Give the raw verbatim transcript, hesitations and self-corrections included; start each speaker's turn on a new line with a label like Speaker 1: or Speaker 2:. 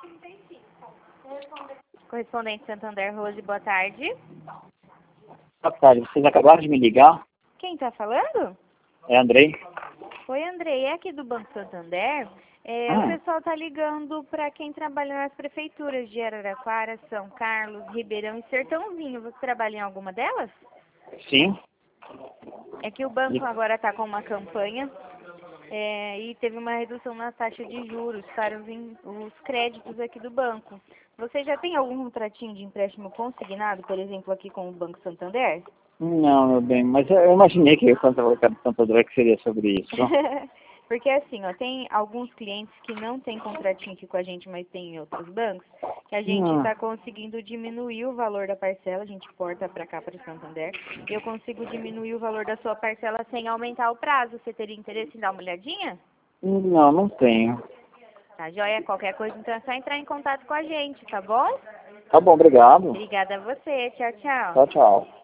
Speaker 1: Correspondente Santander, Rose, boa tarde.
Speaker 2: Boa tarde, vocês acabaram de me ligar?
Speaker 1: Quem tá falando?
Speaker 2: É Andrei.
Speaker 1: Oi, Andrei, é aqui do Banco Santander. É,
Speaker 2: Ah.
Speaker 1: O pessoal tá ligando para quem trabalha nas prefeituras de Araraquara, São Carlos, Ribeirão e Sertãozinho. Você trabalha em alguma delas?
Speaker 2: Sim.
Speaker 1: É que o banco
Speaker 2: E-
Speaker 1: agora está com uma campanha é, e teve uma redução na taxa de juros para os, in- os créditos aqui do banco. Você já tem algum contratinho de empréstimo consignado, por exemplo, aqui com o Banco Santander?
Speaker 2: Não, meu bem, mas eu imaginei que quando eu colocar no Santander que seria sobre isso.
Speaker 1: Porque assim, ó, tem alguns clientes que não têm contratinho aqui com a gente, mas tem em outros bancos, que a gente
Speaker 2: Hum.
Speaker 1: está conseguindo diminuir o valor da parcela, a gente porta para cá, para o Santander, e eu consigo diminuir o valor da sua parcela sem aumentar o prazo. Você teria interesse em dar uma olhadinha?
Speaker 2: Não, não tenho.
Speaker 1: Tá, joia? Qualquer coisa, então é só entrar em contato com a gente, tá bom?
Speaker 2: Tá bom, obrigado.
Speaker 1: Obrigada a você. Tchau, tchau.
Speaker 2: Tchau, tchau.